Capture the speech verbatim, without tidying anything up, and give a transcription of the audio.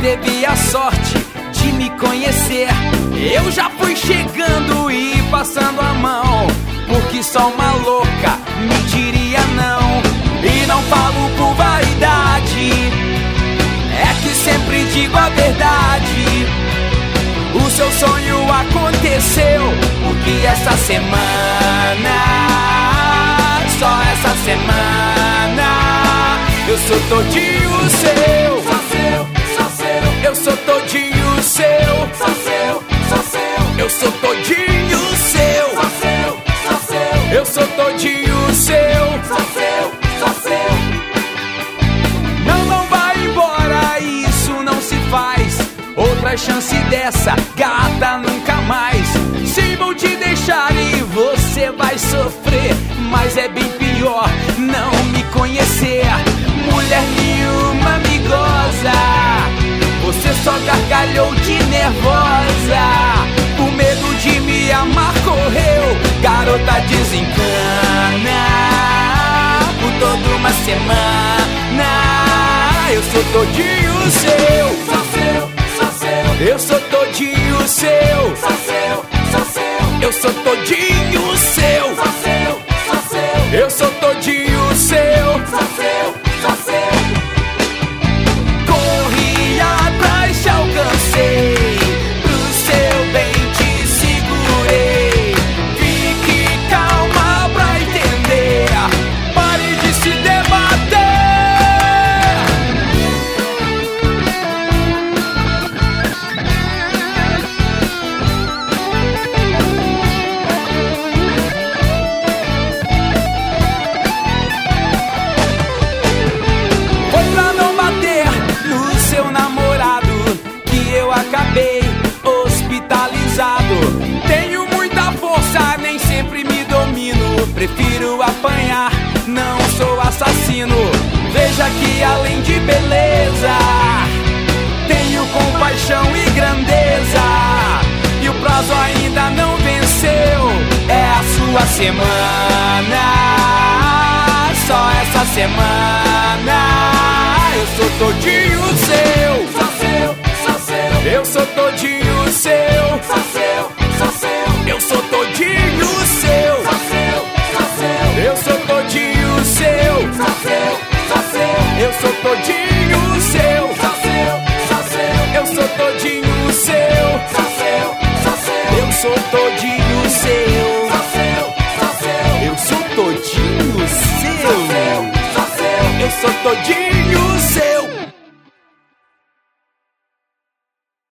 teve a sorte de me conhecer. Eu já fui chegando e passando a mão, porque só uma louca me diria não. E não falo por vaidade, é que sempre digo a verdade. O seu sonho aconteceu, porque essa semana, só essa semana, eu sou todinho seu. Só seu, só seu. Eu sou todinho seu. Só seu, só seu. Eu sou todinho seu. Só seu, só seu. Eu sou todinho seu. Só seu, só seu. Não, não vai embora, isso não se faz. Outra chance dessa, gata, nunca mais. Se vou te deixar e você vai sofrer, mas é bem pior não me conhecer. Mulher nenhuma me goza, você só gargalhou de nervosa. Por medo de me amar correu, garota desencana. Por toda uma semana, eu sou todinho seu. Só seu, só seu. Eu sou todinho seu. Só seu, só seu. Eu sou todinho seu. Só seu, só seu. Eu sou todinho seu. Só seu, só seu. Corri atrás, te alcancei, pro seu bem te segurei. Fique calma pra entender, pare de se debater. Foi pra não bater no seu namorado que eu acabei hospitalizado. Tenho muita força, nem sempre me domino. Prefiro apanhar, não sou assassino. Veja que além de beleza, tenho compaixão e grandeza. E o prazo ainda não venceu, é a sua semana, só essa semana. Eu sou todinho seu. Só seu, só seu. Eu sou todinho seu. Só seu, só seu. Eu sou todinho seu. Só seu, só seu. Eu sou todinho seu. Só seu, só seu. Eu sou todinho seu. Só seu, só seu. Eu sou todinho seu. Só seu, só seu. Eu sou todinho seu. Só seu, só seu. Eu sou todinho Só seu. seu, só seu. Eu sou todinho seu.